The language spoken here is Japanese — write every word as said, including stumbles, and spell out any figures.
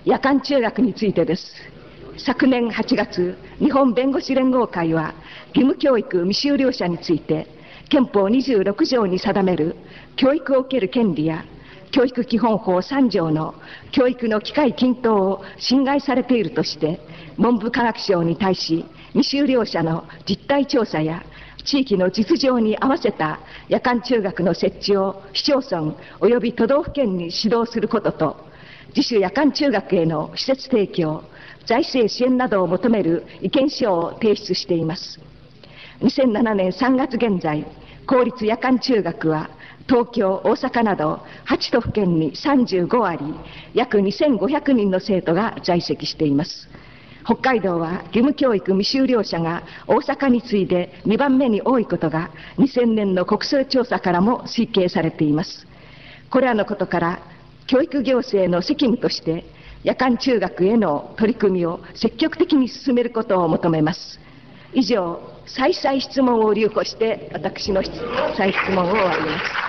夜間中学についてです。昨年はちがつ、日本弁護士連合会は、義務教育未修了者について、憲法にじゅうろく条に定める教育を受ける権利や、教育基本法さん条の教育の機会均等を侵害されているとして、文部科学省に対し、未修了者の実態調査や、地域の実情に合わせた夜間中学の設置を市町村及び都道府県に指導することと、自主夜間中学への施設提供、財政支援などを求める意見書を提出しています。にせんななねんさんがつ現在、公立夜間中学は東京、大阪などはち都府県にさんじゅうごあり、約にせんごひゃくにんの生徒が在籍しています。北海道は義務教育未修了者が大阪に次いでにばんめに多いことがにせんねんの国勢調査からも推計されています。これらのことから、教育行政の責務として夜間中学への取り組みを積極的に進めることを求めます。以上、再々質問を留保して私の再質問を終わります。